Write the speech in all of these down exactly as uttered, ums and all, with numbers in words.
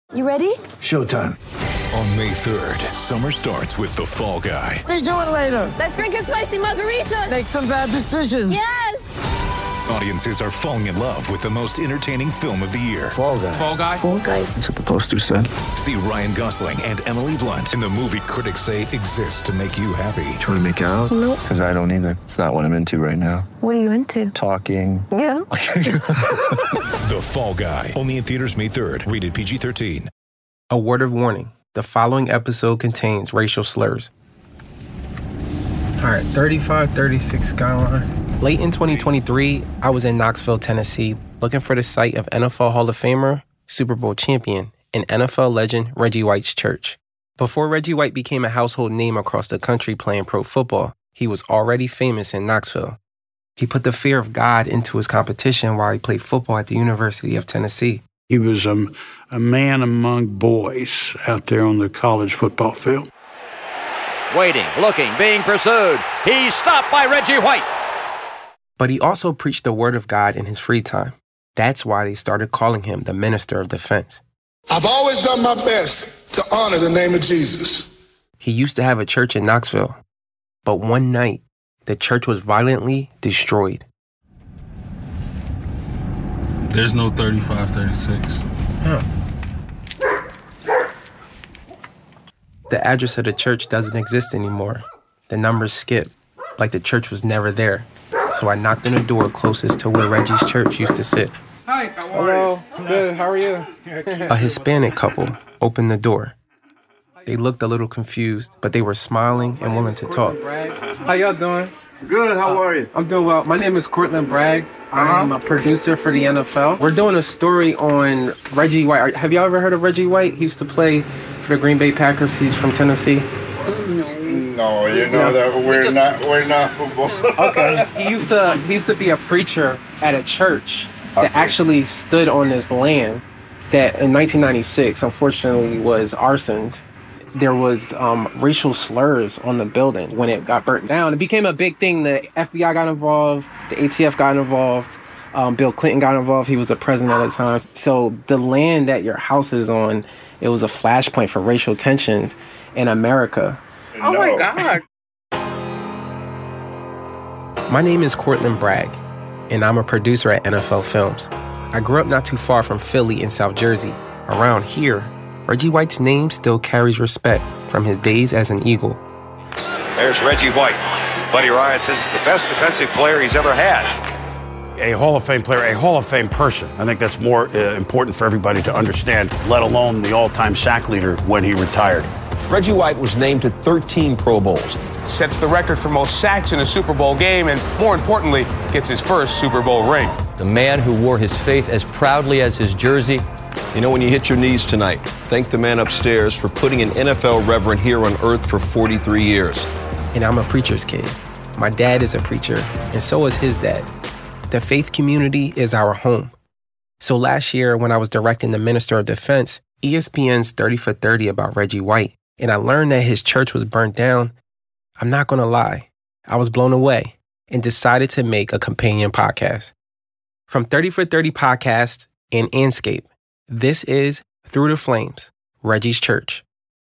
You ready? Showtime. On May third, summer starts with The Fall Guy. Let's do it later. Let's drink a spicy margarita. Make some bad decisions. Yes! Audiences are falling in love with the most entertaining film of the year. Fall Guy. Fall Guy? Fall Guy. That's what the poster said. See Ryan Gosling and Emily Blunt in the movie critics say exists to make you happy. Trying to make it out? Nope. Because I don't either. It's not what I'm into right now. What are you into? Talking. Yeah. The Fall Guy. Only in theaters May third. Rated P G thirteen. A word of warning. The following episode contains racial slurs. All right, thirty-five thirty-six Skyline. Late in twenty twenty-three, I was in Knoxville, Tennessee, looking for the site of N F L Hall of Famer, Super Bowl champion, and N F L legend Reggie White's church. Before Reggie White became a household name across the country playing pro football, he was already famous in Knoxville. He put the fear of God into his competition while he played football at the University of Tennessee. He was um, a man among boys out there on the college football field. Waiting, looking, being pursued. He's stopped by Reggie White. But he also preached the word of God in his free time. That's why they started calling him the Minister of Defense. I've always done my best to honor the name of Jesus. He used to have a church in Knoxville, but one night, the church was violently destroyed. There's no thirty-five thirty-six. Huh. The address of the church doesn't exist anymore. The numbers skip, like the church was never there. So I knocked on the door closest to where Reggie's church used to sit. Hi, how are Hello. you? Good, how are you? A Hispanic couple opened the door. They looked a little confused, but they were smiling and willing to talk. How y'all doing? Good, how are you? I'm doing well. My name is Cortland Bragg. I'm a producer for the N F L. We're doing a story on Reggie White. Have y'all ever heard of Reggie White? He used to play for the Green Bay Packers. He's from Tennessee. No, you know that we're just, not we're not football. Okay. He used to he used to be a preacher at a church that okay. actually stood on this land that in nineteen ninety-six, unfortunately, was arsoned. There was um, racial slurs on the building when it got burnt down. It became a big thing. The F B I got involved. The A T F got involved. Um, Bill Clinton got involved. He was the president at the time. So the land that your house is on, it was a flashpoint for racial tensions in America. Oh, no. My God. My name is Cortland Bragg, and I'm a producer at N F L Films. I grew up not too far from Philly in South Jersey. Around here, Reggie White's name still carries respect from his days as an Eagle. There's Reggie White. Buddy Ryan says he's the best defensive player he's ever had. A Hall of Fame player, a Hall of Fame person. I think that's more uh, important for everybody to understand, let alone the all-time sack leader when he retired. Reggie White was named to thirteen Pro Bowls. Sets the record for most sacks in a Super Bowl game and, more importantly, gets his first Super Bowl ring. The man who wore his faith as proudly as his jersey. You know, when you hit your knees tonight, thank the man upstairs for putting an N F L reverend here on earth for forty-three years. And I'm a preacher's kid. My dad is a preacher, and so is his dad. The faith community is our home. So last year, when I was directing the Minister of Defense, E S P N's thirty for thirty about Reggie White, and I learned that his church was burnt down, I'm not going to lie. I was blown away and decided to make a companion podcast. From thirty for thirty Podcast and Anscape, this is Through the Flames, Reggie's Church.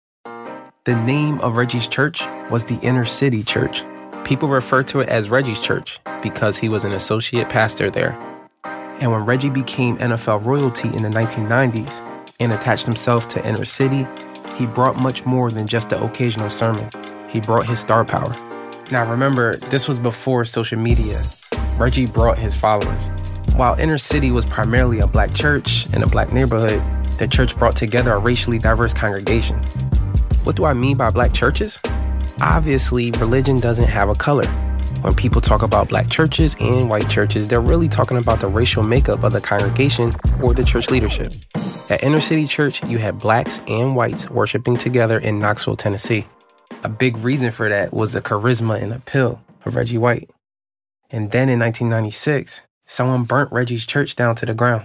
The name of Reggie's church was the Inner City Church. People refer to it as Reggie's Church because he was an associate pastor there. And when Reggie became N F L royalty in the nineteen nineties and attached himself to Inner City, he brought much more than just the occasional sermon. He brought his star power. Now remember, this was before social media. Reggie brought his followers. While Inner City was primarily a black church in a black neighborhood, the church brought together a racially diverse congregation. What do I mean by black churches? Obviously, religion doesn't have a color. When people talk about black churches and white churches, they're really talking about the racial makeup of the congregation or the church leadership. At Inner City Church, you had blacks and whites worshiping together in Knoxville, Tennessee. A big reason for that was the charisma and appeal of Reggie White. And then in nineteen ninety-six, someone burnt Reggie's church down to the ground.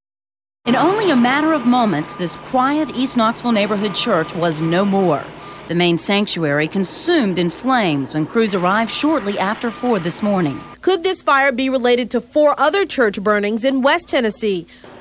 In only a matter of moments, this quiet East Knoxville neighborhood church was no more. The main sanctuary consumed in flames when crews arrived shortly after four this morning. Could this fire be related to four other church burnings in West Tennessee?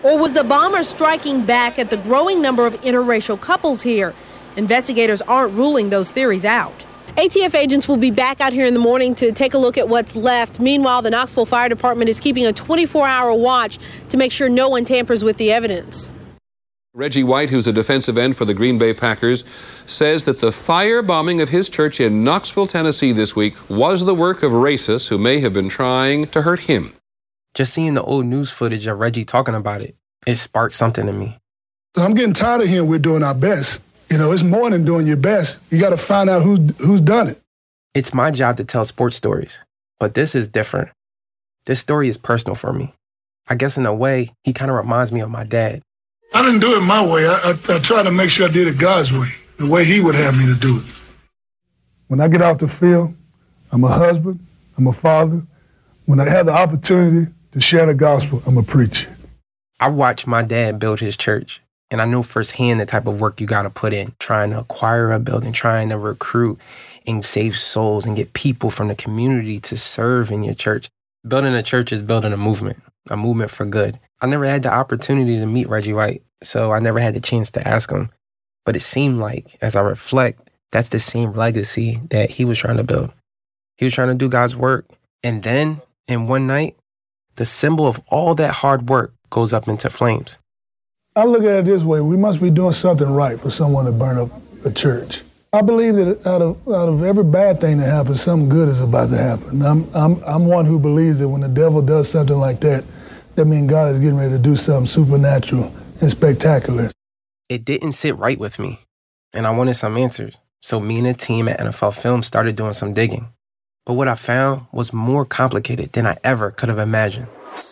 Or was the bomber striking back at the growing number of interracial couples here? Investigators aren't ruling those theories out. A T F agents will be back out here in the morning to take a look at what's left. Meanwhile, the Knoxville Fire Department is keeping a twenty-four hour watch to make sure no one tampers with the evidence. Reggie White, who's a defensive end for the Green Bay Packers, says that the firebombing of his church in Knoxville, Tennessee this week was the work of racists who may have been trying to hurt him. Just seeing the old news footage of Reggie talking about it, it sparked something in me. I'm getting tired of hearing we're doing our best. You know, it's more than doing your best. You got to find out who, who's done it. It's my job to tell sports stories, but this is different. This story is personal for me. I guess in a way, he kind of reminds me of my dad. I didn't do it my way. I, I, I tried to make sure I did it God's way, the way he would have me to do it. When I get out the field, I'm a husband, I'm a father. When I have the opportunity to share the gospel, I'm a preacher. I watched my dad build his church, and I know firsthand the type of work you got to put in, trying to acquire a building, trying to recruit and save souls and get people from the community to serve in your church. Building a church is building a movement, a movement for good. I never had the opportunity to meet Reggie White, so I never had the chance to ask him. But it seemed like, as I reflect, that's the same legacy that he was trying to build. He was trying to do God's work. And then, in one night, the symbol of all that hard work goes up into flames. I look at it this way. We must be doing something right for someone to burn up a church. I believe that out of out of every bad thing that happens, something good is about to happen. I'm I'm I'm one who believes that when the devil does something like that, that means God is getting ready to do something supernatural and spectacular. It didn't sit right with me, and I wanted some answers. So me and the team at N F L Films started doing some digging. But what I found was more complicated than I ever could have imagined.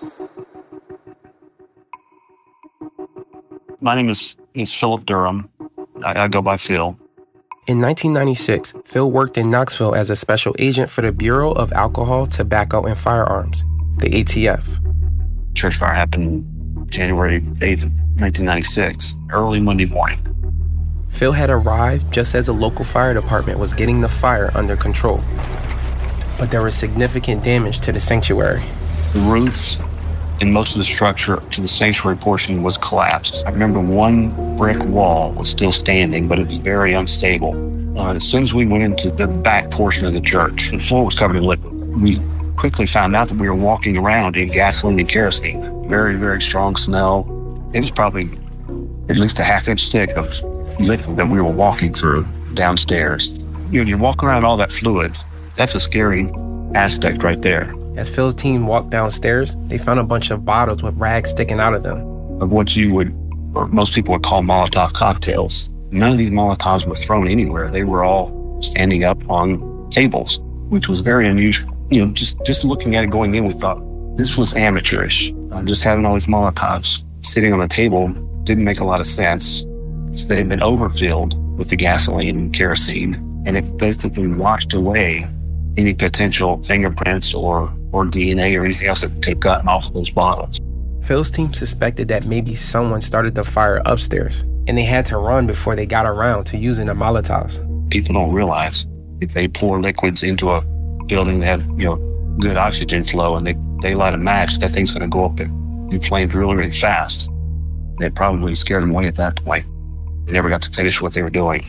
My name is, is Philip Durham. I, I go by Phil. In nineteen ninety-six, Phil worked in Knoxville as a special agent for the Bureau of Alcohol, Tobacco, and Firearms, the A T F. Church fire happened January eighth, nineteen ninety-six, early Monday morning. Phil had arrived just as the local fire department was getting the fire under control. But there was significant damage to the sanctuary. The roofs and most of the structure to the sanctuary portion was collapsed. I remember one brick wall was still standing, but it was very unstable. Uh, as soon as we went into the back portion of the church, the floor was covered in liquid. We quickly found out that we were walking around in gasoline and kerosene. Very, very strong smell. It was probably at least a half-inch stick of liquid that we were walking through downstairs. You know, you walk around all that fluid. That's a scary aspect right there. As Phil's team walked downstairs, they found a bunch of bottles with rags sticking out of them. Of what you would, or most people would call Molotov cocktails. None of these Molotovs were thrown anywhere. They were all standing up on tables, which was very unusual. You know, just, just looking at it going in, we thought this was amateurish. Uh, just having all these Molotovs sitting on a table didn't make a lot of sense. So they had been overfilled with the gasoline and kerosene, and it basically washed away any potential fingerprints or, or D N A or anything else that could have gotten off of those bottles. Phil's team suspected that maybe someone started the fire upstairs, and they had to run before they got around to using the Molotovs. People don't realize if they pour liquids into a building that have, you know, good oxygen flow and they, they light a match, that thing's going to go up and inflame really, really fast. And it probably scared them away at that point. They never got to finish what they were doing.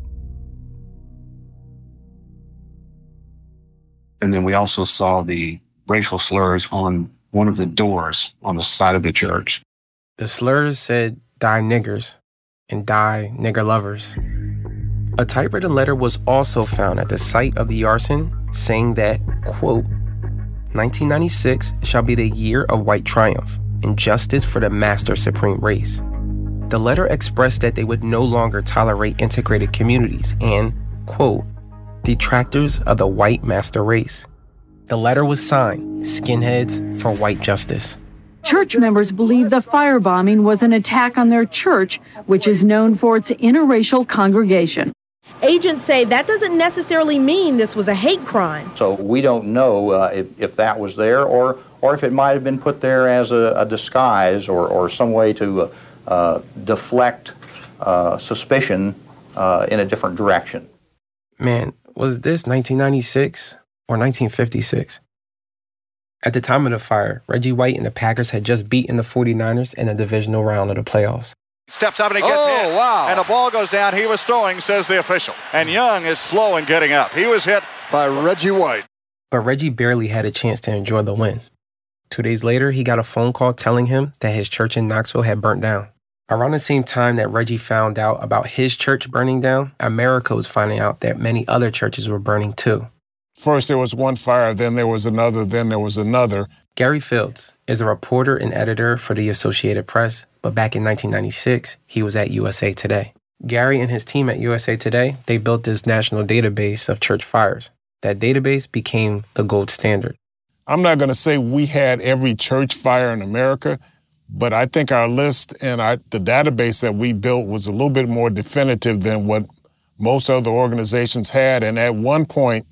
And then we also saw the racial slurs on one of the doors on the side of the church. The slurs said, "Die niggers," and "Die nigger lovers." A typewritten letter was also found at the site of the arson saying that, quote, nineteen ninety-six shall be the year of white triumph and justice for the master supreme race. The letter expressed that they would no longer tolerate integrated communities and, quote, detractors of the white master race. The letter was signed, Skinheads for White Justice. Church members believe the firebombing was an attack on their church, which is known for its interracial congregation. Agents say that doesn't necessarily mean this was a hate crime. So we don't know uh, if, if that was there or, or if it might have been put there as a, a disguise or, or some way to uh, uh, deflect uh, suspicion uh, in a different direction. Man, was this nineteen ninety-six or nineteen fifty-six? At the time of the fire, Reggie White and the Packers had just beaten the forty-niners in the divisional round of the playoffs. Steps up and he gets Oh, hit. wow. And the ball goes down. He was throwing, says the official. And Young is slow in getting up. He was hit by Reggie White. But Reggie barely had a chance to enjoy the win. Two days later, he got a phone call telling him that his church in Knoxville had burnt down. Around the same time that Reggie found out about his church burning down, America was finding out that many other churches were burning too. First there was one fire, then there was another, then there was another. Gary Fields is a reporter and editor for the Associated Press, but back in nineteen ninety-six, he was at U S A Today. Gary and his team at U S A Today, they built this national database of church fires. That database became the gold standard. I'm not going to say we had every church fire in America, but I think our list and our, the database that we built was a little bit more definitive than what most other organizations had. And at one point,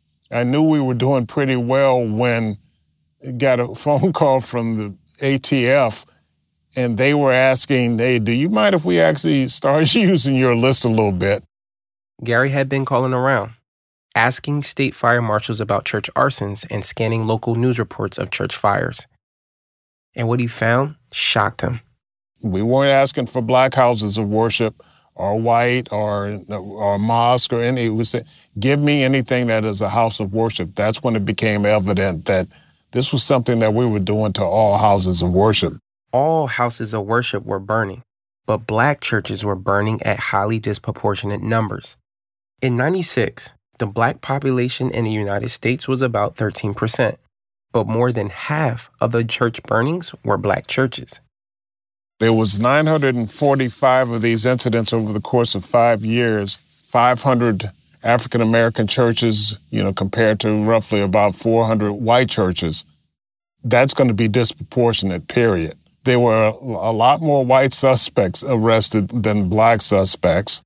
I knew we were doing pretty well when I got a phone call from the A T F, and they were asking, hey, do you mind if we actually start using your list a little bit? Gary had been calling around, asking state fire marshals about church arsons and scanning local news reports of church fires. And what he found shocked him. We weren't asking for black houses of worship or white or or mosque or any. It was, give me anything that is a house of worship. That's when it became evident that this was something that we were doing to all houses of worship. All houses of worship were burning, but black churches were burning at highly disproportionate numbers. In ninety-six, the black population in the United States was about thirteen percent, but more than half of the church burnings were black churches. There was nine hundred forty-five of these incidents over the course of five years, five hundred African-American churches, you know, compared to roughly about four hundred white churches. That's going to be disproportionate, period. There were a lot more white suspects arrested than black suspects.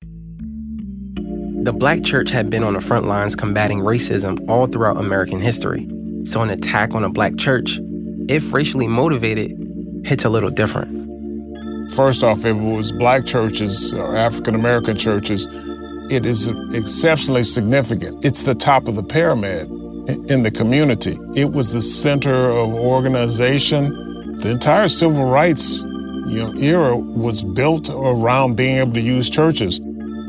The black church had been on the front lines combating racism all throughout American history. So an attack on a black church, if racially motivated, hits a little different. First off, if it was black churches or African-American churches, it is exceptionally significant. It's the top of the pyramid in the community. It was the center of organization. The entire civil rights, you know, era was built around being able to use churches.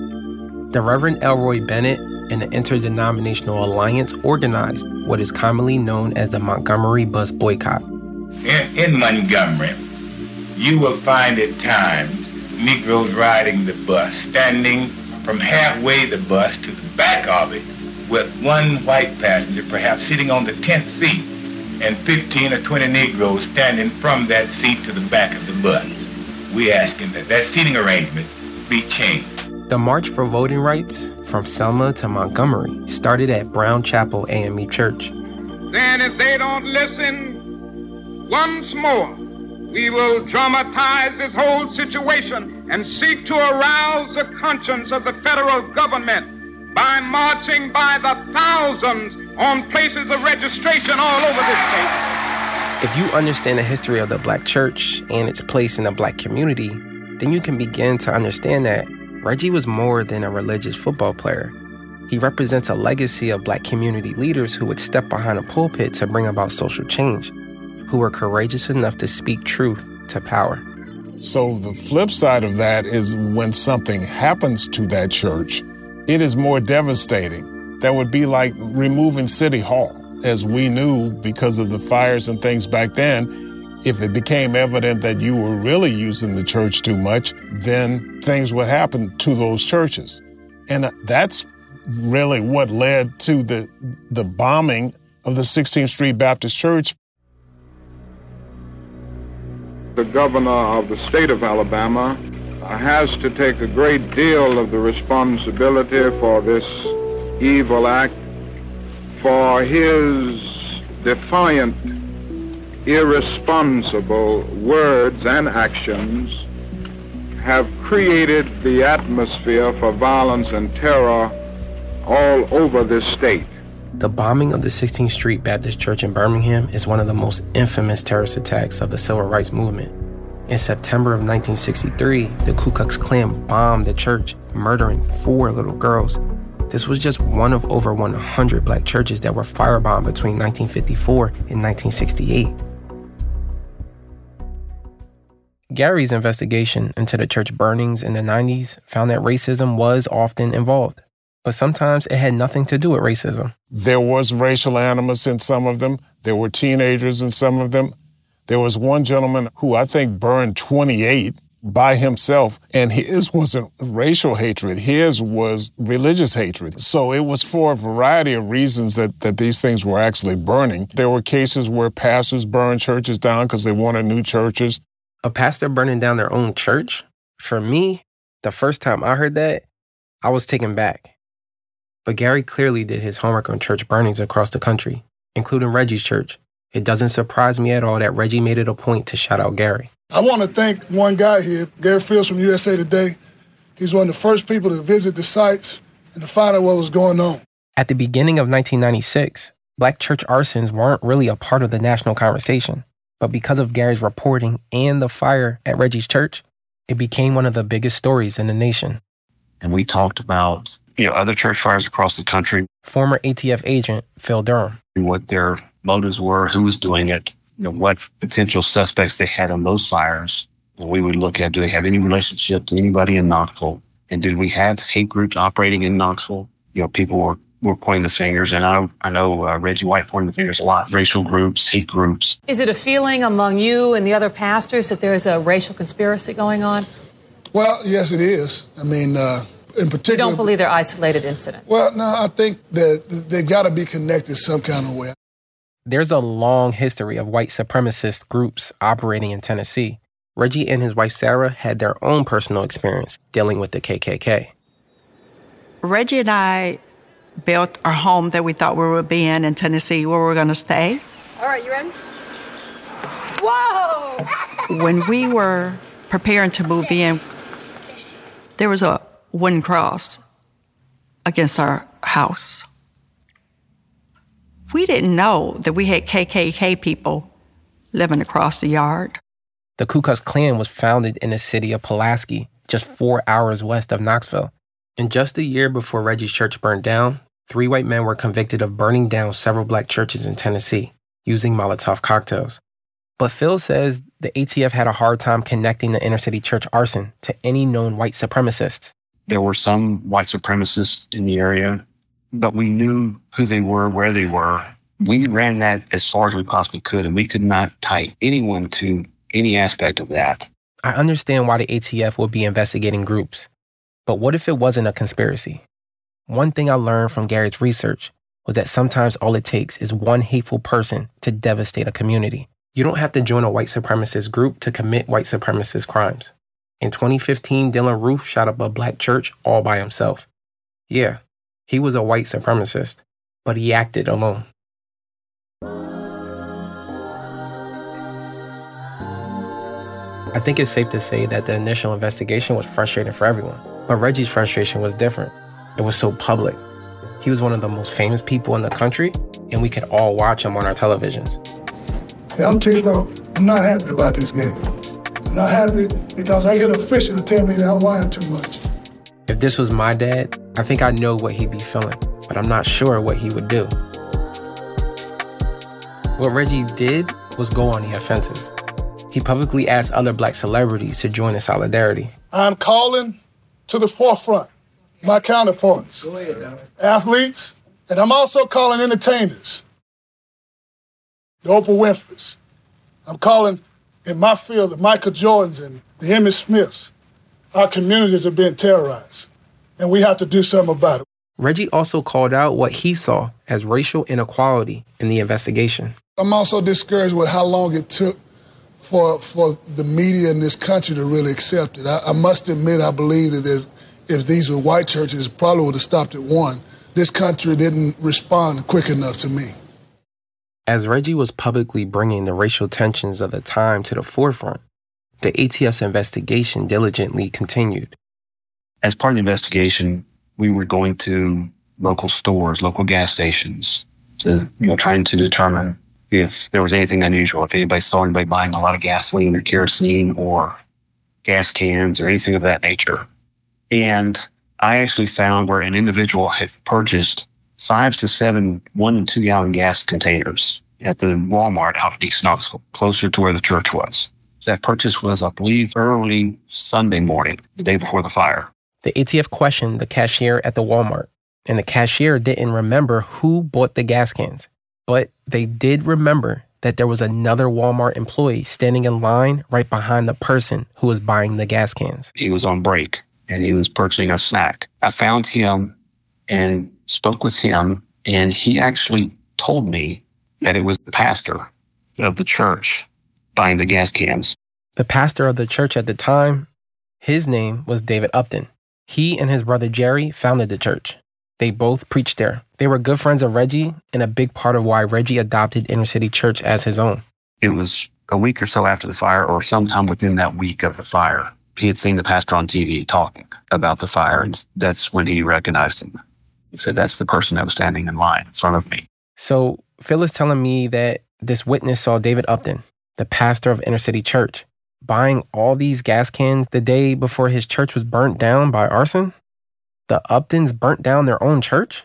The Reverend Elroy Bennett and the Interdenominational Alliance organized what is commonly known as the Montgomery Bus Boycott. In, in Montgomery, you will find at times Negroes riding the bus, standing from halfway the bus to the back of it with one white passenger perhaps sitting on the tenth seat and fifteen or twenty Negroes standing from that seat to the back of the bus. We asking that that seating arrangement be changed. The March for Voting Rights from Selma to Montgomery started at Brown Chapel A M E Church. Then if they don't listen once more, we will dramatize this whole situation and seek to arouse the conscience of the federal government by marching by the thousands on places of registration all over this state. If you understand the history of the black church and its place in the black community, then you can begin to understand that Reggie was more than a religious football player. He represents a legacy of black community leaders who would step behind a pulpit to bring about social change, who were courageous enough to speak truth to power. So the flip side of that is when something happens to that church, it is more devastating. That would be like removing City Hall. As we knew, because of the fires and things back then, if it became evident that you were really using the church too much, then things would happen to those churches. And that's really what led to the the bombing of the sixteenth Street Baptist Church. The governor of the state of Alabama has to take a great deal of the responsibility for this evil act, for his defiant, irresponsible words and actions have created the atmosphere for violence and terror all over this state. The bombing of the sixteenth Street Baptist Church in Birmingham is one of the most infamous terrorist attacks of the civil rights movement. In September of nineteen sixty-three, the Ku Klux Klan bombed the church, murdering four little girls. This was just one of over one hundred black churches that were firebombed between nineteen fifty-four and nineteen sixty-eight. Gary's investigation into the church burnings in the nineties found that racism was often involved, but sometimes it had nothing to do with racism. There was racial animus in some of them. There were teenagers in some of them. There was one gentleman who I think burned twenty-eight by himself, and his wasn't racial hatred. His was religious hatred. So it was for a variety of reasons that, that these things were actually burning. There were cases where pastors burned churches down because they wanted new churches. A pastor burning down their own church? For me, the first time I heard that, I was taken back. But Gary clearly did his homework on church burnings across the country, including Reggie's church. It doesn't surprise me at all that Reggie made it a point to shout out Gary. I want to thank one guy here, Gary Fields from U S A Today. He's one of the first people to visit the sites and to find out what was going on. At the beginning of nineteen ninety-six, black church arsons weren't really a part of the national conversation. But because of Gary's reporting and the fire at Reggie's church, it became one of the biggest stories in the nation. And we talked about, you know, other church fires across the country. Former A T F agent Phil Durham. What their motives were, who was doing it, you know, what potential suspects they had on those fires. And we would look at, do they have any relationship to anybody in Knoxville? And did we have hate groups operating in Knoxville? You know, people were, were pointing the fingers, and I, I know uh, Reggie White pointed the fingers a lot. Racial groups, hate groups. Is it a feeling among you and the other pastors that there's a racial conspiracy going on? Well, yes, it is. I mean, uh, in particular... You don't believe they're isolated incidents? Well, no, I think that they've got to be connected some kind of way. There's a long history of white supremacist groups operating in Tennessee. Reggie and his wife Sarah had their own personal experience dealing with the K K K. Reggie and I built our home that we thought we would be in in Tennessee, where we were going to stay. All right, you ready? Whoa! When we were preparing to move in, there was a wooden cross against our house. We didn't know that we had K K K people living across the yard. The Ku Klux Klan was founded in the city of Pulaski, just four hours west of Knoxville. And just a year before Reggie's church burned down, three white men were convicted of burning down several black churches in Tennessee using Molotov cocktails. But Phil says the A T F had a hard time connecting the inner city church arson to any known white supremacists. There were some white supremacists in the area, but we knew who they were, where they were. We ran that as far as we possibly could, and we could not tie anyone to any aspect of that. I understand why the A T F would be investigating groups, but what if it wasn't a conspiracy? One thing I learned from Gary's research was that sometimes all it takes is one hateful person to devastate a community. You don't have to join a white supremacist group to commit white supremacist crimes. In twenty fifteen, Dylan Roof shot up a black church all by himself. Yeah, he was a white supremacist, but he acted alone. I think it's safe to say that the initial investigation was frustrating for everyone, but Reggie's frustration was different. It was so public. He was one of the most famous people in the country, and we could all watch him on our televisions. Hey, I'm telling you though, I'm not happy about this game. I'm not happy because I get an official to tell me that I'm lying too much. If this was my dad, I think I know what he'd be feeling, but I'm not sure what he would do. What Reggie did was go on the offensive. He publicly asked other black celebrities to join in solidarity. I'm calling to the forefront my counterparts, athletes, and I'm also calling entertainers, the Oprah Winfrey's. I'm calling in my field the Michael Jordans and the Emmitt Smiths. Our communities are being terrorized, and we have to do something about it. Reggie also called out what he saw as racial inequality in the investigation. I'm also discouraged with how long it took for for the media in this country to really accept it. I, I must admit, I believe that if, if these were white churches, it probably would have stopped at one. This country didn't respond quick enough to me. As Reggie was publicly bringing the racial tensions of the time to the forefront, the A T F's investigation diligently continued. As part of the investigation, we were going to local stores, local gas stations, to, you know, trying to determine if there was anything unusual, if anybody saw anybody buying a lot of gasoline or kerosene or gas cans or anything of that nature. And I actually found where an individual had purchased five to seven one and two gallon gas containers at the Walmart out in East Knoxville, closer to where the church was. That purchase was, I believe, early Sunday morning, the day before the fire. The A T F questioned the cashier at the Walmart, and the cashier didn't remember who bought the gas cans, but they did remember that there was another Walmart employee standing in line right behind the person who was buying the gas cans. He was on break, and he was purchasing a snack. I found him and spoke with him, and he actually told me that it was the pastor of the church buying the gas cans. The pastor of the church at the time, his name was David Upton. He and his brother Jerry founded the church. They both preached there. They were good friends of Reggie and a big part of why Reggie adopted Inner City Church as his own. It was a week or so after the fire, or sometime within that week of the fire. He had seen the pastor on T V talking about the fire, and that's when he recognized him. He said, that's the person that was standing in line in front of me. So Phil is telling me that this witness saw David Upton, the pastor of Inner City Church, buying all these gas cans the day before his church was burnt down by arson? The Uptons burnt down their own church?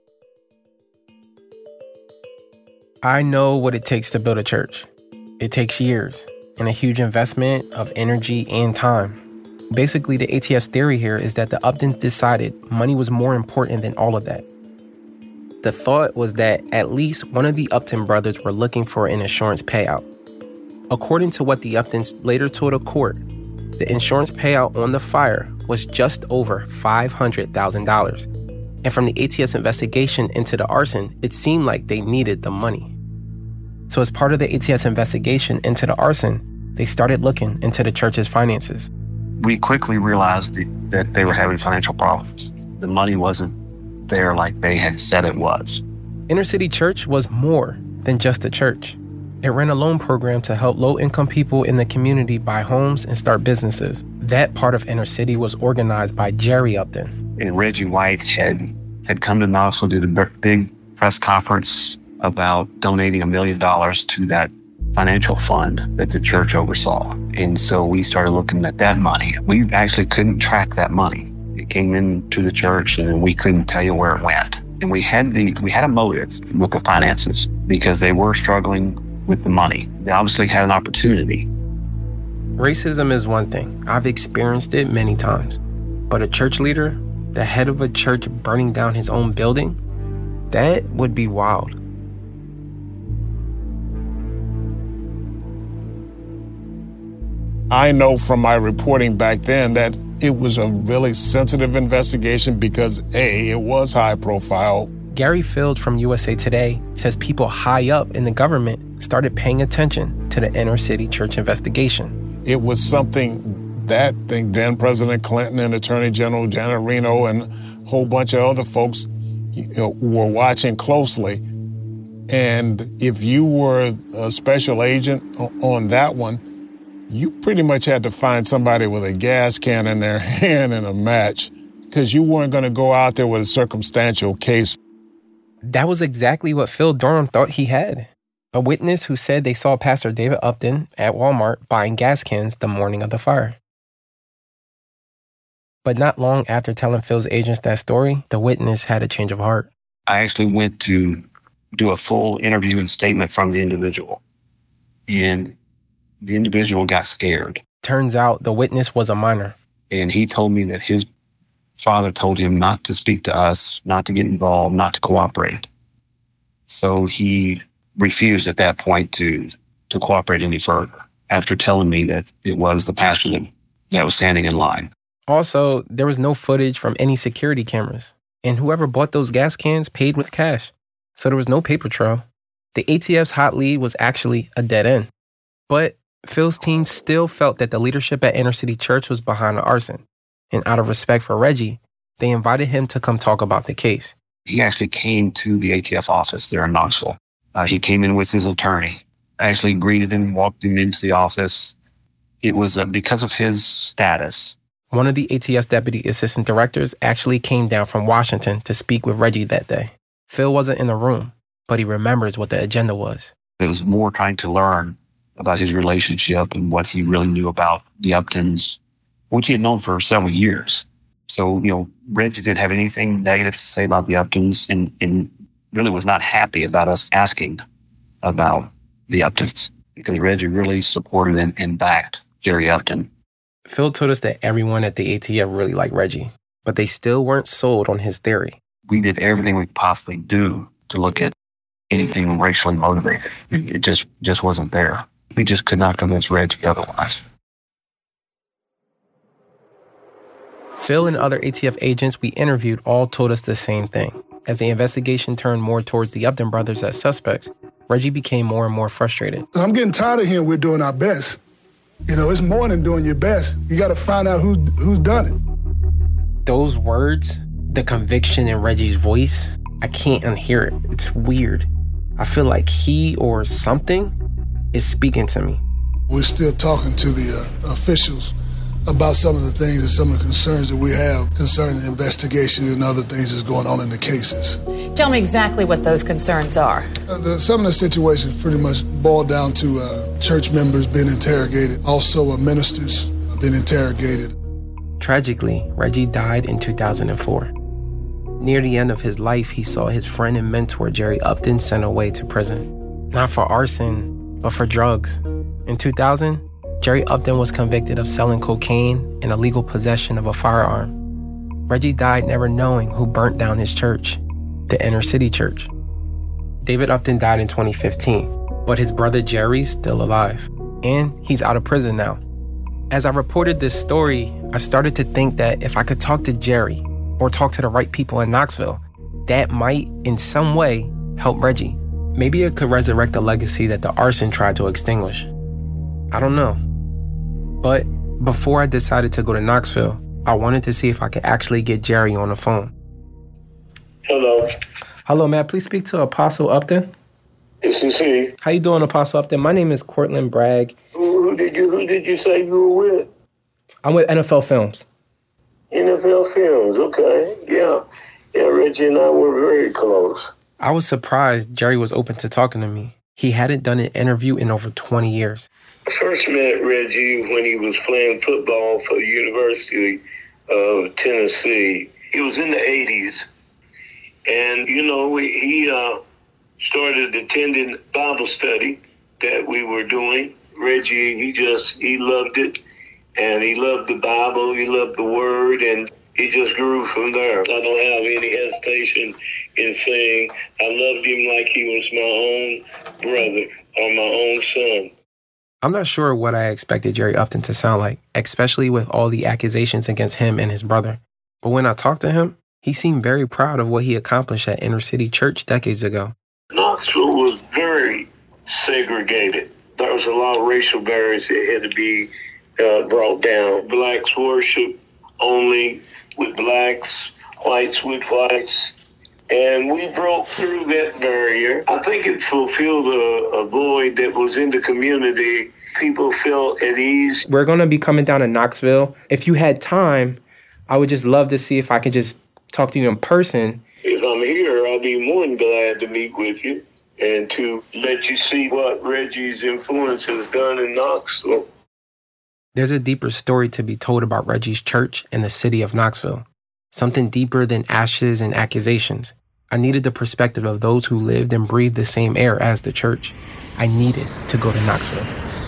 I know what it takes to build a church. It takes years and a huge investment of energy and time. Basically, the A T F's theory here is that the Uptons decided money was more important than all of that. The thought was that at least one of the Upton brothers were looking for an insurance payout. According to what the Uptons later told a court, the insurance payout on the fire was just over five hundred thousand dollars. And from the A T F's investigation into the arson, it seemed like they needed the money. So as part of the A T F's investigation into the arson, they started looking into the church's finances. We quickly realized the, that they were having financial problems. The money wasn't there like they had said it was. Inner City Church was more than just a church. It ran a loan program to help low-income people in the community buy homes and start businesses. That part of Inner City was organized by Jerry Upton. And Reggie White had, had come to Knoxville to do a big press conference about donating a million dollars to that financial fund that the church oversaw. And so we started looking at that money. We actually couldn't track that money. It came into the church and we couldn't tell you where it went. And we had the we had a motive with the finances because they were struggling with the money. They obviously had an opportunity. Racism is one thing. I've experienced it many times. But a church leader, the head of a church burning down his own building, that would be wild. I know from my reporting back then that it was a really sensitive investigation because, A, it was high profile. Gary Field from U S A Today says people high up in the government started paying attention to the Inner City Church investigation. It was something that I think then President Clinton and Attorney General Janet Reno and a whole bunch of other folks, you know, were watching closely. And if you were a special agent on that one, you pretty much had to find somebody with a gas can in their hand and a match because you weren't going to go out there with a circumstantial case. That was exactly what Phil Durham thought he had. A witness who said they saw Pastor David Upton at Walmart buying gas cans the morning of the fire. But not long after telling Phil's agents that story, the witness had a change of heart. I actually went to do a full interview and statement from the individual. And the individual got scared. Turns out the witness was a minor. And he told me that his father told him not to speak to us, not to get involved, not to cooperate. So he refused at that point to, to cooperate any further after telling me that it was the pastor that, that was standing in line. Also, there was no footage from any security cameras. And whoever bought those gas cans paid with cash. So there was no paper trail. The A T F's hot lead was actually a dead end. But Phil's team still felt that the leadership at Inner City Church was behind the arson. And out of respect for Reggie, they invited him to come talk about the case. He actually came to the A T F office there in Knoxville. Uh, he came in with his attorney. I actually greeted him, walked him into the office. It was uh, because of his status. One of the A T F deputy assistant directors actually came down from Washington to speak with Reggie that day. Phil wasn't in the room, but he remembers what the agenda was. It was more trying to learn about his relationship and what he really knew about the Uptons, which he had known for several years. So, you know, Reggie didn't have anything negative to say about the Uptons and, and really was not happy about us asking about the Uptons because Reggie really supported and, and backed Jerry Upton. Phil told us that everyone at the A T F really liked Reggie, but they still weren't sold on his theory. We did everything we could possibly do to look at anything racially motivated. It just, just wasn't there. We just could not convince Reggie otherwise. Phil and other A T F agents we interviewed all told us the same thing. As the investigation turned more towards the Upton brothers as suspects, Reggie became more and more frustrated. I'm getting tired of hearing we're doing our best. You know, it's more than doing your best. You got to find out who, who's done it. Those words, the conviction in Reggie's voice, I can't unhear it. It's weird. I feel like he or something is speaking to me. We're still talking to the uh, officials about some of the things and some of the concerns that we have concerning the investigation and other things that's going on in the cases. Tell me exactly what those concerns are. Uh, the, some of the situations pretty much boil down to uh, church members being interrogated, also uh, ministers being interrogated. Tragically, Reggie died in two thousand four. Near the end of his life, he saw his friend and mentor Jerry Upton sent away to prison. Not for arson, but for drugs. In two thousand, Jerry Upton was convicted of selling cocaine and illegal possession of a firearm. Reggie died never knowing who burnt down his church, the Inner City Church. David Upton died in twenty fifteen, but his brother Jerry's still alive, and he's out of prison now. As I reported this story, I started to think that if I could talk to Jerry or talk to the right people in Knoxville, that might, in some way, help Reggie. Maybe it could resurrect a legacy that the arson tried to extinguish. I don't know. But before I decided to go to Knoxville, I wanted to see if I could actually get Jerry on the phone. Hello. Hello, may I please speak to Apostle Upton? This is he. How you doing, Apostle Upton? My name is Cortland Bragg. Who, who did you Who did you say you were with? I'm with N F L Films. N F L Films, okay. Yeah. Yeah, Reggie and I were very close. I was surprised Jerry was open to talking to me. He hadn't done an interview in over twenty years. I first met Reggie when he was playing football for the University of Tennessee. It was in the eighties. And, you know, he uh, started attending Bible study that we were doing. Reggie, he just, he loved it. And he loved the Bible, he loved the Word, and he just grew from there. I don't have any hesitation in saying I loved him like he was my own brother or my own son. I'm not sure what I expected Jerry Upton to sound like, especially with all the accusations against him and his brother. But when I talked to him, he seemed very proud of what he accomplished at Inner City Church decades ago. Knoxville was very segregated. There was a lot of racial barriers that had to be uh, brought down. Blacks worship only with blacks, whites with whites. And we broke through that barrier. I think it fulfilled a, a void that was in the community. People felt at ease. We're going to be coming down to Knoxville. If you had time, I would just love to see if I could just talk to you in person. If I'm here, I'll be more than glad to meet with you and to let you see what Reggie's influence has done in Knoxville. There's a deeper story to be told about Reggie's church and the city of Knoxville. Something deeper than ashes and accusations. I needed the perspective of those who lived and breathed the same air as the church. I needed to go to Knoxville.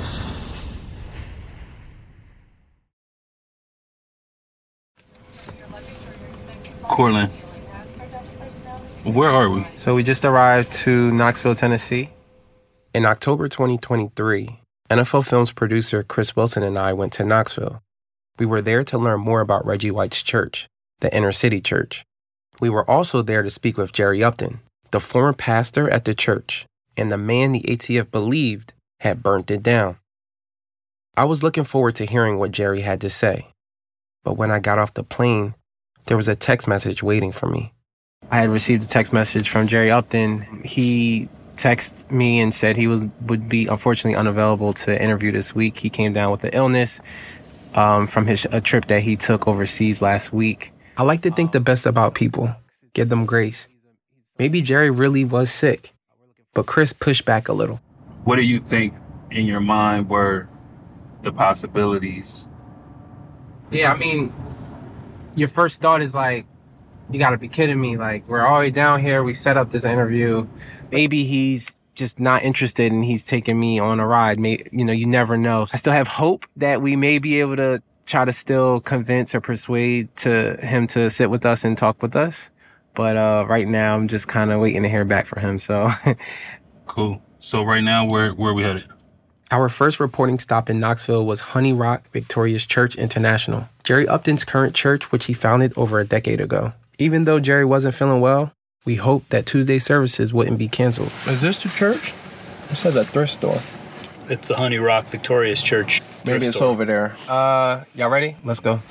Cortland, where are we? So we just arrived to Knoxville, Tennessee. In October twenty twenty-three, N F L Films producer Chris Wilson and I went to Knoxville. We were there to learn more about Reggie White's church, the Inner City Church. We were also there to speak with Jerry Upton, the former pastor at the church, and the man the A T F believed had burnt it down. I was looking forward to hearing what Jerry had to say. But when I got off the plane, there was a text message waiting for me. I had received a text message from Jerry Upton. He texted me and said he was would be unfortunately unavailable to interview this week. He came down with an illness um, from his a trip that he took overseas last week. I like to think the best about people, give them grace. Maybe Jerry really was sick, but Chris pushed back a little. What do you think in your mind were the possibilities? Yeah, I mean, your first thought is like, you gotta be kidding me. Like, we're already down here. We set up this interview. Maybe he's just not interested and he's taking me on a ride. May, you know, you never know. I still have hope that we may be able to try to still convince or persuade to him to sit with us and talk with us. But uh, right now, I'm just kind of waiting to hear back from him. So, cool. So right now, where where are we headed? Our first reporting stop in Knoxville was Honey Rock Victorious Church International, Jerry Upton's current church, which he founded over a decade ago. Even though Jerry wasn't feeling well, we hoped that Tuesday services wouldn't be canceled. Is this the church? This is a thrift store. It's the Honey Rock Victorious Church. Maybe it's store. over there. Uh, y'all ready? Let's go.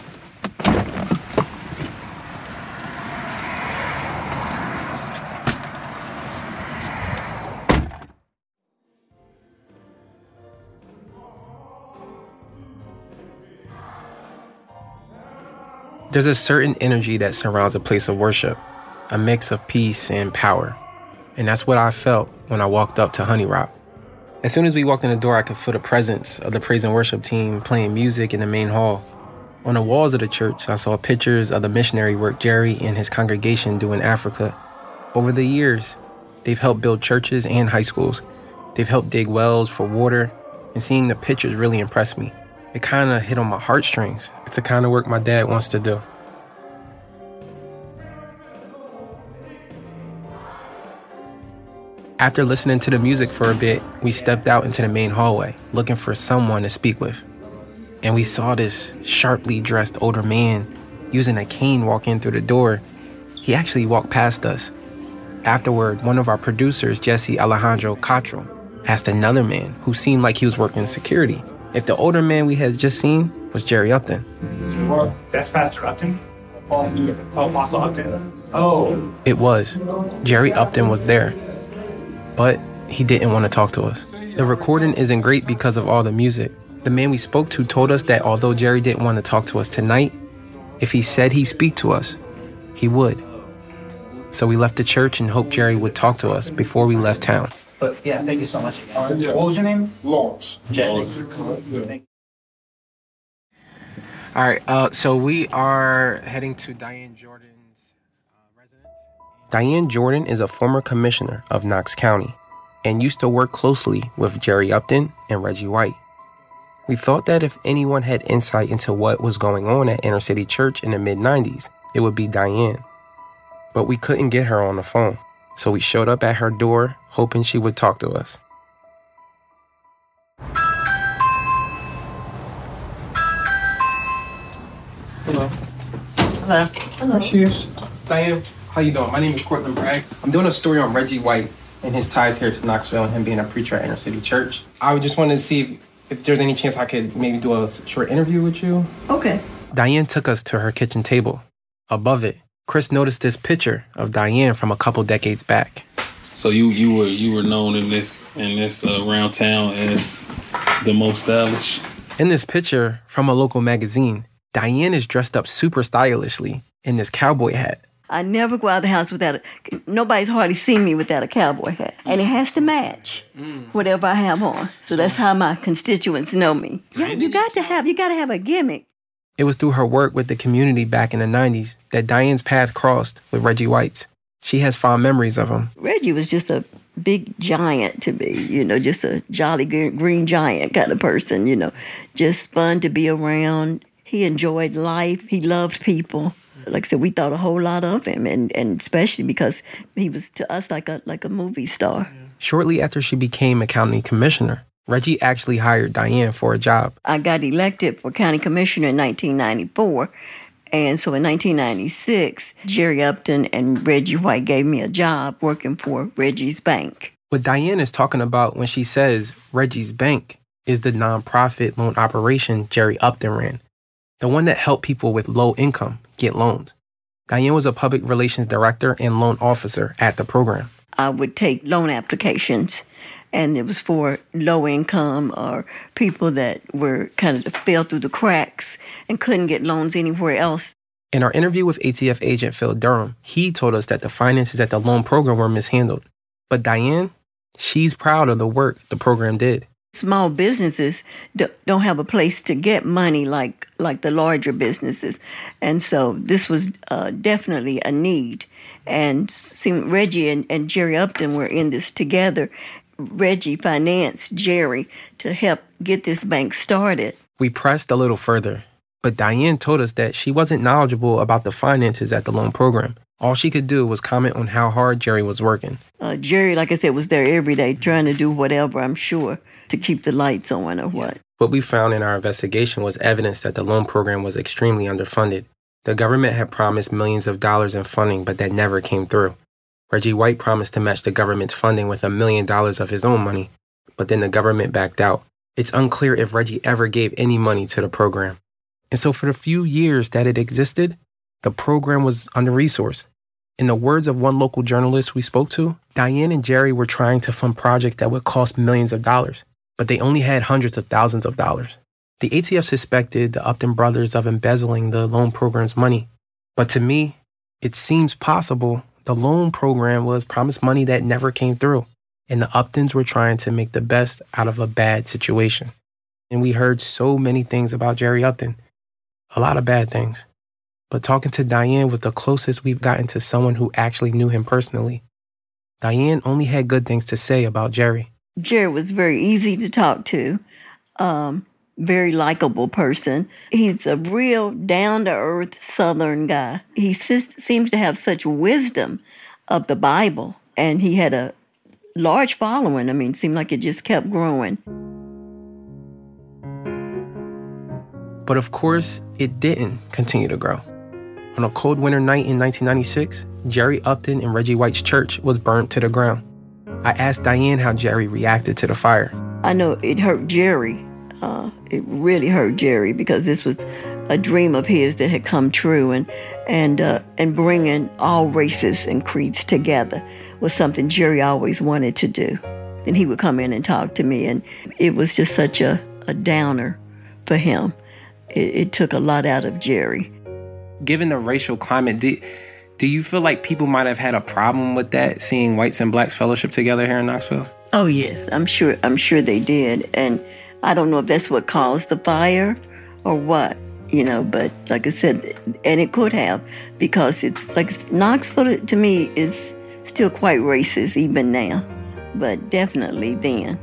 There's a certain energy that surrounds a place of worship, a mix of peace and power. And that's what I felt when I walked up to Honey Rock. As soon as we walked in the door, I could feel the presence of the praise and worship team playing music in the main hall. On the walls of the church, I saw pictures of the missionary work Jerry and his congregation do in Africa. Over the years, they've helped build churches and high schools. They've helped dig wells for water, and seeing the pictures really impressed me. It kind of hit on my heartstrings. It's the kind of work my dad wants to do. After listening to the music for a bit, we stepped out into the main hallway, looking for someone to speak with. And we saw this sharply dressed older man using a cane walk in through the door. He actually walked past us. Afterward, one of our producers, Jesse Alejandro Cottrell, asked another man who seemed like he was working security if the older man we had just seen was Jerry Upton. That's Pastor Upton? Oh, Apostle Upton. Oh. It was. Jerry Upton was there. But he didn't want to talk to us. The recording isn't great because of all the music. The man we spoke to told us that although Jerry didn't want to talk to us tonight, if he said he'd speak to us, he would. So we left the church and hoped Jerry would talk to us before we left town. But yeah, thank you so much. Uh, yeah. What was your name? Lawrence. Jesse. Yeah. All right, uh, so we are heading to Diane Jordan's uh, residence. Diane Jordan is a former commissioner of Knox County and used to work closely with Jerry Upton and Reggie White. We thought that if anyone had insight into what was going on at Inner City Church in the mid nineties, it would be Diane. But we couldn't get her on the phone. So we showed up at her door, hoping she would talk to us. Hello. Hello. Hello. Cheers. Diane, how you doing? My name is Cortland Bragg. I'm doing a story on Reggie White and his ties here to Knoxville and him being a preacher at Inner City Church. I just wanted to see if, if there's any chance I could maybe do a short interview with you. Okay. Diane took us to her kitchen table. Above it, Chris noticed this picture of Diane from a couple decades back. So you you were you were known in this in this uh, around town as the most stylish. In this picture from a local magazine, Diane is dressed up super stylishly in this cowboy hat. I never go out of the house without a. Nobody's hardly seen me without a cowboy hat, and it has to match mm. whatever I have on. So that's how my constituents know me. Yeah, you got to have you got to have a gimmick. It was through her work with the community back in the nineties that Diane's path crossed with Reggie White's. She has fond memories of him. Reggie was just a big giant to me, you know, just a jolly green giant kind of person, you know, just fun to be around. He enjoyed life. He loved people. Like I said, we thought a whole lot of him, and, and especially because he was to us like a like a movie star. Shortly after she became a county commissioner, Reggie actually hired Diane for a job. I got elected for county commissioner in nineteen ninety-four, and so in nineteen ninety-six, Jerry Upton and Reggie White gave me a job working for Reggie's Bank. What Diane is talking about when she says Reggie's Bank is the nonprofit loan operation Jerry Upton ran, the one that helped people with low income get loans. Diane was a public relations director and loan officer at the program. I would take loan applications, and it was for low income or people that were kind of fell through the cracks and couldn't get loans anywhere else. In our interview with A T F agent Phil Durham, he told us that the finances at the loan program were mishandled. But Diane, she's proud of the work the program did. Small businesses don't have a place to get money like like the larger businesses. And so this was uh, definitely a need. And see, Reggie and, and Jerry Upton were in this together. Reggie financed Jerry to help get this bank started. We pressed a little further, but Diane told us that she wasn't knowledgeable about the finances at the loan program. All she could do was comment on how hard Jerry was working. Uh, Jerry, like I said, was there every day trying to do whatever, I'm sure, to keep the lights on or what. What we found in our investigation was evidence that the loan program was extremely underfunded. The government had promised millions of dollars in funding, but that never came through. Reggie White promised to match the government's funding with a million dollars of his own money, but then the government backed out. It's unclear if Reggie ever gave any money to the program. And so for the few years that it existed, the program was under-resourced. In the words of one local journalist we spoke to, Diane and Jerry were trying to fund projects that would cost millions of dollars, but they only had hundreds of thousands of dollars. The A T F suspected the Upton brothers of embezzling the loan program's money. But to me, it seems possible the loan program was promised money that never came through, and the Uptons were trying to make the best out of a bad situation. And we heard so many things about Jerry Upton, a lot of bad things. But talking to Diane was the closest we've gotten to someone who actually knew him personally. Diane only had good things to say about Jerry. Jerry was very easy to talk to, um, very likable person. He's a real down-to-earth Southern guy. He seems to have such wisdom of the Bible, and he had a large following. I mean, it seemed like it just kept growing. But of course, it didn't continue to grow. On a cold winter night in nineteen ninety-six, Jerry Upton and Reggie White's church was burnt to the ground. I asked Diane how Jerry reacted to the fire. I know it hurt Jerry. Uh, it really hurt Jerry because this was a dream of his that had come true, and and uh, and bringing all races and creeds together was something Jerry always wanted to do. Then he would come in and talk to me, and it was just such a, a downer for him. It, it took a lot out of Jerry. Given the racial climate, do, do you feel like people might have had a problem with that, seeing whites and blacks fellowship together here in Knoxville? Oh, yes. I'm sure I'm sure they did. And I don't know if that's what caused the fire or what, you know, but like I said, and it could have, because it's like Knoxville to me is still quite racist even now, but definitely then.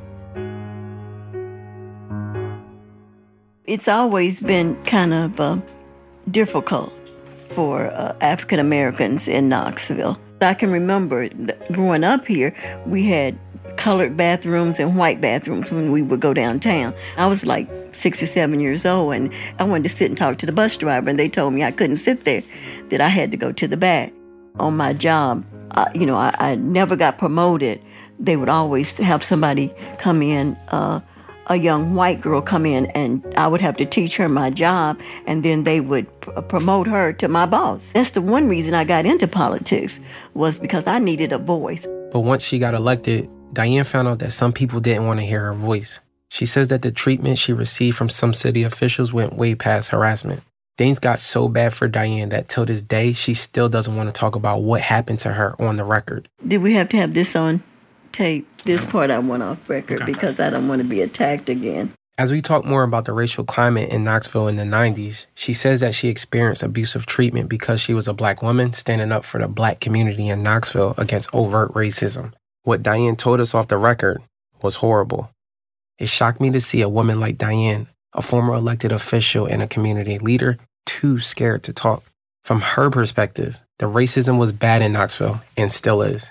It's always been kind of uh, difficult for uh, African Americans in Knoxville. I can remember growing up here, we had colored bathrooms and white bathrooms when we would go downtown. I was like six or seven years old, and I wanted to sit and talk to the bus driver, and they told me I couldn't sit there, that I had to go to the back. On my job, uh, you know, I, I never got promoted. They would always have somebody come in, uh, a young white girl come in, and I would have to teach her my job, and then they would pr- promote her to my boss. That's the one reason I got into politics, was because I needed a voice. But once she got elected, Diane found out that some people didn't want to hear her voice. She says that the treatment she received from some city officials went way past harassment. Things got so bad for Diane that till this day, she still doesn't want to talk about what happened to her on the record. Did we have to have this on tape? This part I want off record okay. because I don't want to be attacked again. As we talk more about the racial climate in Knoxville in the nineties, she says that she experienced abusive treatment because she was a black woman standing up for the black community in Knoxville against overt racism. What Diane told us off the record was horrible. It shocked me to see a woman like Diane, a former elected official and a community leader, too scared to talk. From her perspective, the racism was bad in Knoxville and still is.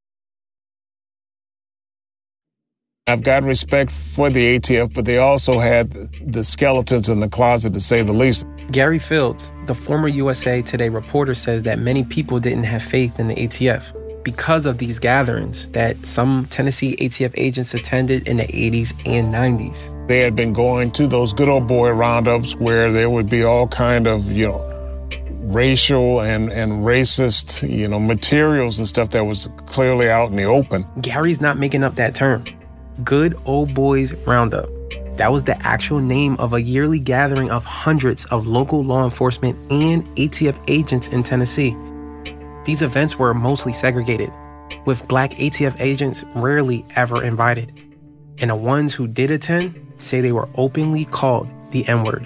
I've got respect for the A T F, but they also had the skeletons in the closet, to say the least. Gary Fields, the former U S A Today reporter, says that many people didn't have faith in the A T F because of these gatherings that some Tennessee A T F agents attended in the eighties and nineties. They had been going to those good old boy roundups where there would be all kind of, you know, racial and, and racist, you know, materials and stuff that was clearly out in the open. Gary's not making up that term. Good Old Boys Roundup. That was the actual name of a yearly gathering of hundreds of local law enforcement and A T F agents in Tennessee. These events were mostly segregated, with black A T F agents rarely ever invited. And the ones who did attend say they were openly called the N-word.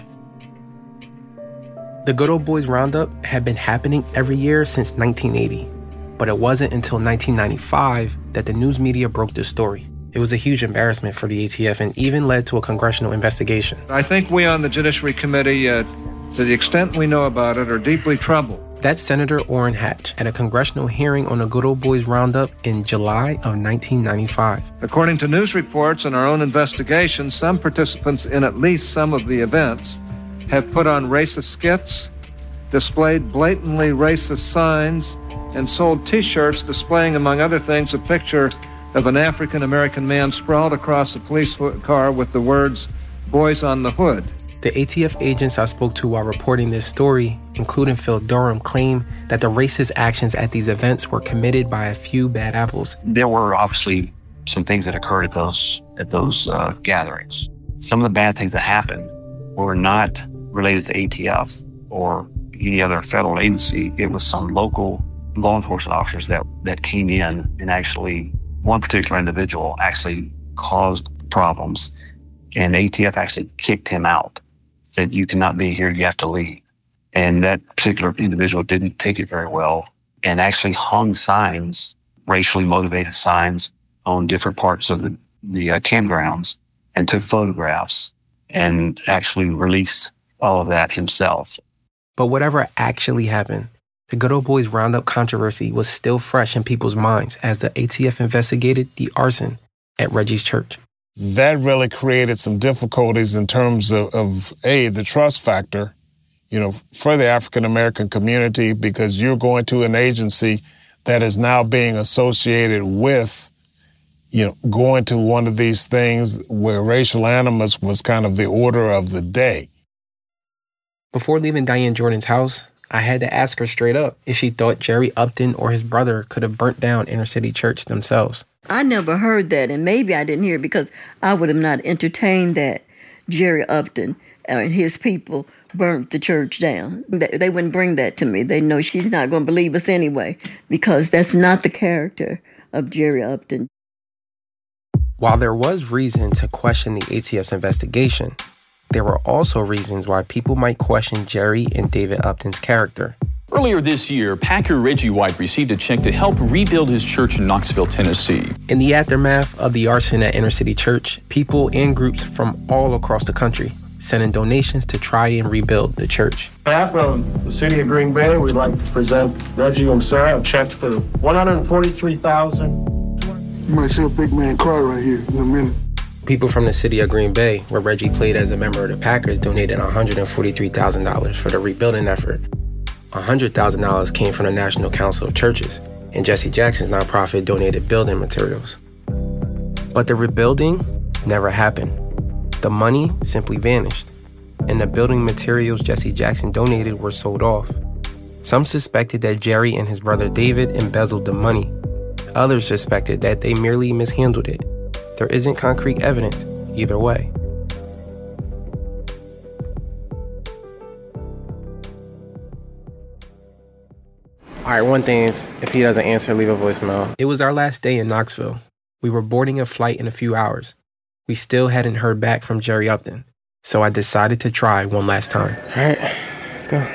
The Good Old Boys Roundup had been happening every year since nineteen eighty, but it wasn't until nineteen ninety-five that the news media broke the story. It was a huge embarrassment for the A T F and even led to a congressional investigation. I think we on the Judiciary Committee, uh, to the extent we know about it, are deeply troubled. That's Senator Orrin Hatch at a congressional hearing on the Good Old Boys Roundup in July of nineteen ninety-five. According to news reports and our own investigation, some participants in at least some of the events have put on racist skits, displayed blatantly racist signs, and sold T-shirts displaying, among other things, a picture of an African-American man sprawled across a police car with the words, "Boys on the Hood." The A T F agents I spoke to while reporting this story, including Phil Durham, claim that the racist actions at these events were committed by a few bad apples. There were obviously some things that occurred at those at those uh, gatherings. Some of the bad things that happened were not related to A T F or any other federal agency. It was some local law enforcement officers that, that came in and actually, one particular individual actually caused problems, and A T F actually kicked him out. Said, "You cannot be here, you have to leave." And that particular individual didn't take it very well and actually hung signs, racially motivated signs, on different parts of the, the uh, campgrounds and took photographs and actually released all of that himself. But whatever actually happened, the Good Old Boys Roundup controversy was still fresh in people's minds as the A T F investigated the arson at Reggie's church. That really created some difficulties in terms of, of, A, the trust factor, you know, for the African-American community, because you're going to an agency that is now being associated with, you know, going to one of these things where racial animus was kind of the order of the day. Before leaving Diane Jordan's house, I had to ask her straight up if she thought Jerry Upton or his brother could have burnt down Inner City Church themselves. I never heard that, and maybe I didn't hear it because I would have not entertained that Jerry Upton and his people burnt the church down. They wouldn't bring that to me. They know she's not going to believe us anyway, because that's not the character of Jerry Upton. While there was reason to question the A T F's investigation, there were also reasons why people might question Jerry and David Upton's character. Earlier this year, Packer Reggie White received a check to help rebuild his church in Knoxville, Tennessee. In the aftermath of the arson at Inner City Church, people and groups from all across the country sent in donations to try and rebuild the church. On behalf of the city of Green Bay, we'd like to present Reggie and Sarah a check for one hundred forty-three thousand dollars. You might see a big man cry right here in a minute. People from the city of Green Bay, where Reggie played as a member of the Packers, donated one hundred forty-three thousand dollars for the rebuilding effort. one hundred thousand dollars came from the National Council of Churches, and Jesse Jackson's nonprofit donated building materials. But the rebuilding never happened. The money simply vanished, and the building materials Jesse Jackson donated were sold off. Some suspected that Jerry and his brother David embezzled the money. Others suspected that they merely mishandled it. There isn't concrete evidence either way. All right, one thing is, if he doesn't answer, leave a voicemail. It was our last day in Knoxville. We were boarding a flight in a few hours. We still hadn't heard back from Jerry Upton, so I decided to try one last time. All right, let's go.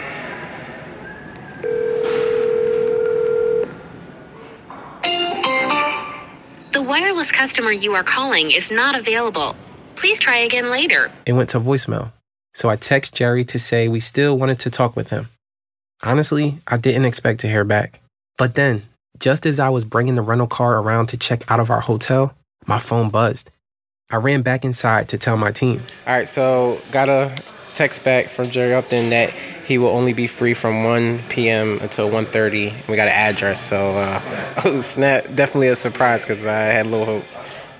The wireless customer you are calling is not available. Please try again later. It went to voicemail, so I texted Jerry to say we still wanted to talk with him. Honestly, I didn't expect to hear back. But then, just as I was bringing the rental car around to check out of our hotel, my phone buzzed. I ran back inside to tell my team. All right, so got a text back from Jerry Upton that he will only be free from one p.m. until one thirty. We got an address, so, uh, oh, snap. Definitely a surprise because I had low hopes.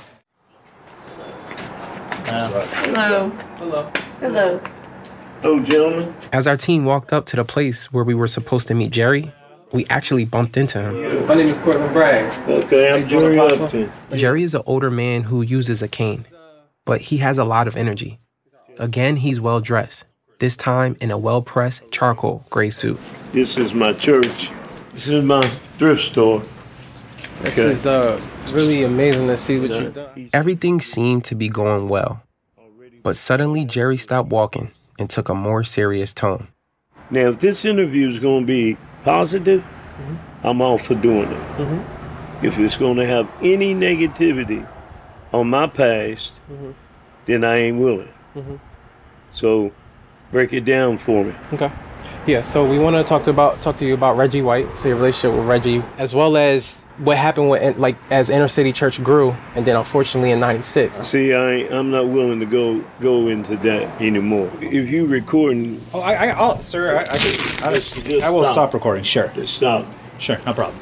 Uh, Hello. Hello. Hello. Hello, gentlemen. As our team walked up to the place where we were supposed to meet Jerry, we actually bumped into him. My name is Cortland Bragg. Okay, I'm Jerry Upton. Jerry is an older man who uses a cane, but he has a lot of energy. Again, he's well-dressed, this time in a well-pressed charcoal gray suit. This is my church. This is my thrift store. This okay. is uh, really amazing to see what you've done. Everything seemed to be going well. But suddenly, Jerry stopped walking and took a more serious tone. Now, if this interview is going to be positive, mm-hmm. I'm all for doing it. Mm-hmm. If it's going to have any negativity on my past, mm-hmm. then I ain't willing. Mm-hmm. So, break it down for me. Okay. Yeah, so we want to talk to about talk to you about Reggie White, so your relationship with Reggie, as well as what happened with, like, as Inner City Church grew, and then unfortunately in ninety-six. See, I I'm not willing to go go into that anymore. If you recording, oh, I, I I'll, sir, I, I, can, I, just, just I will stop. stop recording. Sure, just stop. Sure, no problem.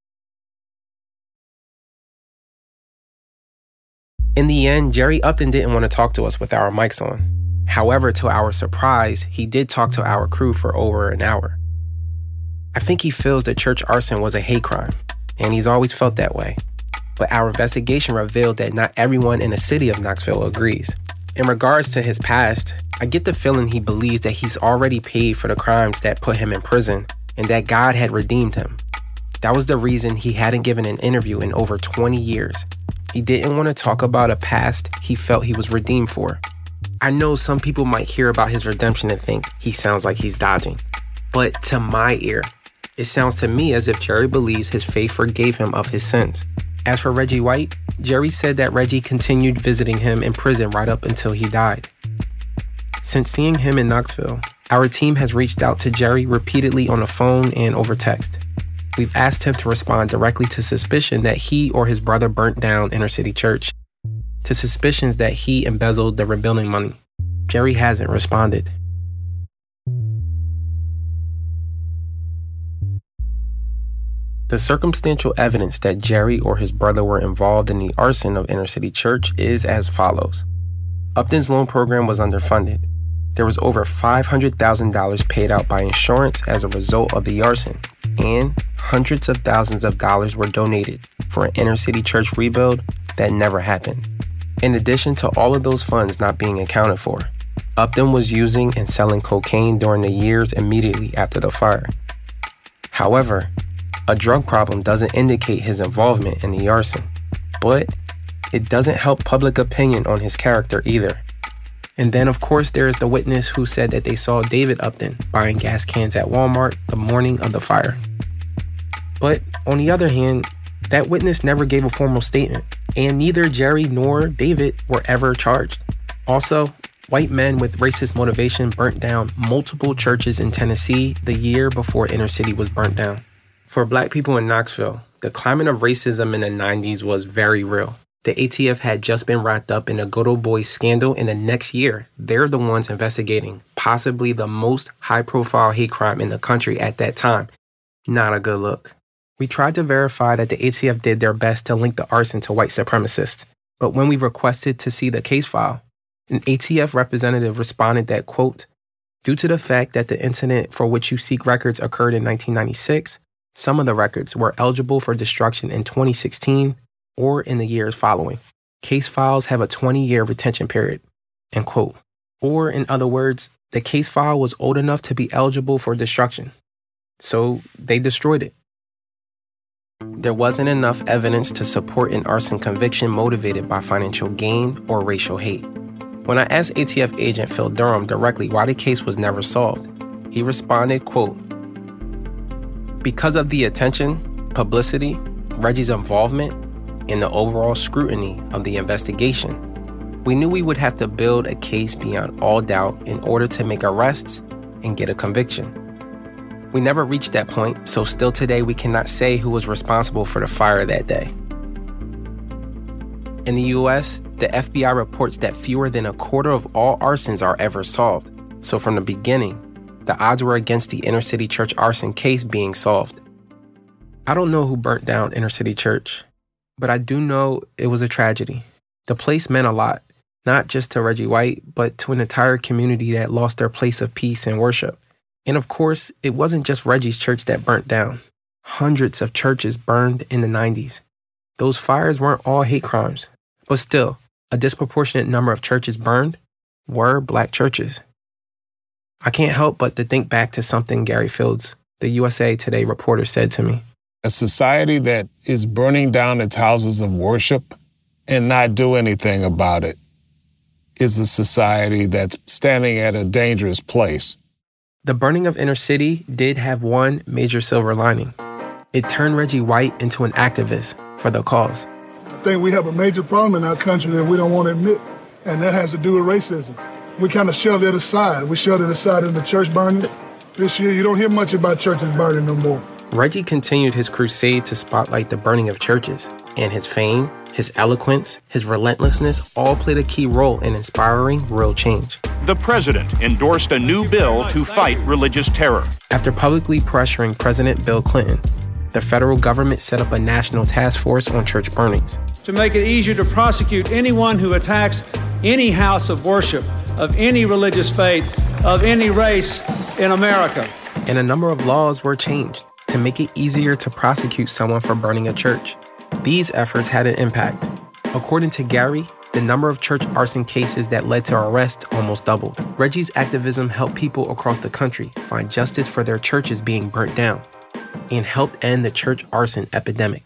In the end, Jerry Upton didn't want to talk to us with our mics on. However, to our surprise, he did talk to our crew for over an hour. I think he feels that church arson was a hate crime, and he's always felt that way. But our investigation revealed that not everyone in the city of Knoxville agrees. In regards to his past, I get the feeling he believes that he's already paid for the crimes that put him in prison and that God had redeemed him. That was the reason he hadn't given an interview in over twenty years. He didn't want to talk about a past he felt he was redeemed for. I know some people might hear about his redemption and think he sounds like he's dodging. But to my ear, it sounds to me as if Jerry believes his faith forgave him of his sins. As for Reggie White, Jerry said that Reggie continued visiting him in prison right up until he died. Since seeing him in Knoxville, our team has reached out to Jerry repeatedly on the phone and over text. We've asked him to respond directly to suspicion that he or his brother burnt down Inner City Church, to suspicions that he embezzled the rebuilding money. Jerry hasn't responded. The circumstantial evidence that Jerry or his brother were involved in the arson of Inner City Church is as follows. Upton's loan program was underfunded. There was over five hundred thousand dollars paid out by insurance as a result of the arson, and hundreds of thousands of dollars were donated for an Inner City Church rebuild that never happened. In addition to all of those funds not being accounted for, Upton was using and selling cocaine during the years immediately after the fire. However, a drug problem doesn't indicate his involvement in the arson, but it doesn't help public opinion on his character either. And then, of course, there's the witness who said that they saw David Upton buying gas cans at Walmart the morning of the fire. But on the other hand, that witness never gave a formal statement, and neither Jerry nor David were ever charged. Also, white men with racist motivation burnt down multiple churches in Tennessee the year before Inner City was burnt down. For black people in Knoxville, the climate of racism in the nineties was very real. The A T F had just been wrapped up in a Good Old Boys scandal, and the next year, they're the ones investigating possibly the most high-profile hate crime in the country at that time. Not a good look. We tried to verify that the A T F did their best to link the arson to white supremacists, but when we requested to see the case file, an A T F representative responded that, quote, due to the fact that the incident for which you seek records occurred in nineteen ninety-six, some of the records were eligible for destruction in twenty sixteen or in the years following. Case files have a twenty-year retention period, end quote. Or in other words, the case file was old enough to be eligible for destruction, so they destroyed it. There wasn't enough evidence to support an arson conviction motivated by financial gain or racial hate. When I asked A T F agent Phil Durham directly why the case was never solved, he responded, quote, because of the attention, publicity, Reggie's involvement, and the overall scrutiny of the investigation, we knew we would have to build a case beyond all doubt in order to make arrests and get a conviction. We never reached that point, so still today we cannot say who was responsible for the fire that day. In the U S, the F B I reports that fewer than a quarter of all arsons are ever solved. So from the beginning, the odds were against the Inner City Church arson case being solved. I don't know who burnt down Inner City Church, but I do know it was a tragedy. The place meant a lot, not just to Reggie White, but to an entire community that lost their place of peace and worship. And of course, it wasn't just Reggie's church that burnt down. Hundreds of churches burned in the nineties. Those fires weren't all hate crimes, but still, a disproportionate number of churches burned were black churches. I can't help but to think back to something Gary Fields, the U S A Today reporter, said to me. A society that is burning down its houses of worship and not do anything about it is a society that's standing at a dangerous place. The burning of inner city did have one major silver lining. It turned Reggie White into an activist for the cause. I think we have a major problem in our country that we don't want to admit, and that has to do with racism. We kind of shoved it aside. We shoved it aside in the church burning. This year, you don't hear much about churches burning no more. Reggie continued his crusade to spotlight the burning of churches, and his fame, his eloquence, his relentlessness all played a key role in inspiring real change. The president endorsed a new bill to fight religious terror. After publicly pressuring President Bill Clinton, the federal government set up a national task force on church burnings. To make it easier to prosecute anyone who attacks any house of worship, of any religious faith, of any race in America. And a number of laws were changed to make it easier to prosecute someone for burning a church. These efforts had an impact. According to Gary, the number of church arson cases that led to arrest almost doubled. Reggie's activism helped people across the country find justice for their churches being burnt down and helped end the church arson epidemic.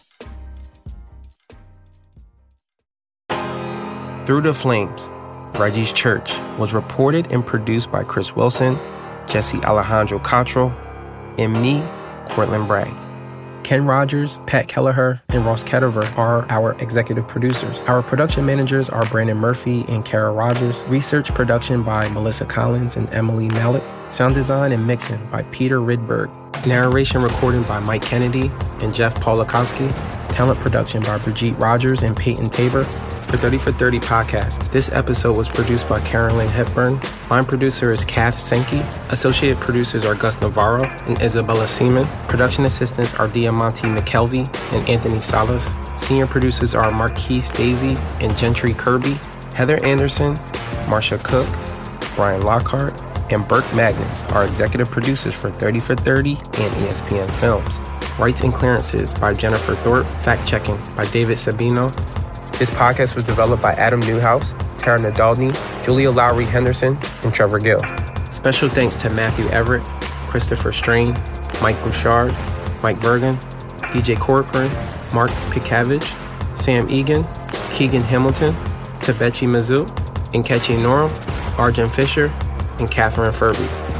Through the Flames, Reggie's Church was reported and produced by Chris Wilson, Jesse Alejandro Cottrell, and me, Cortland Bragg. Ken Rogers, Pat Kelleher, and Ross Kettever are our executive producers. Our production managers are Brandon Murphy and Kara Rogers. Research production by Melissa Collins and Emily Malik. Sound design and mixing by Peter Rydberg. Narration recording by Mike Kennedy and Jeff Polakowski. Talent production by Brigitte Rogers and Peyton Tabor. For thirty for thirty podcast, this episode was produced by Carolyn Hepburn. Line producer is Kath Senke. Associate producers are Gus Navarro and Isabella Seaman. Production assistants are Diamante McKelvey and Anthony Salas. Senior producers are Marquise Daisy and Gentry Kirby. Heather Anderson, Marsha Cook, Brian Lockhart, and Burke Magnus are executive producers for thirty for thirty and E S P N Films. Rights and clearances by Jennifer Thorpe. Fact-checking by David Sabino. This podcast was developed by Adam Newhouse, Tara Nadalny, Julia Lowry Henderson, and Trevor Gill. Special thanks to Matthew Everett, Christopher Strain, Mike Bouchard, Mike Vergan, D J Corcoran, Mark Pikavage, Sam Egan, Keegan Hamilton, Tabechi Mizzou, Nkechi Norum, Arjun Fisher, and Catherine Furby.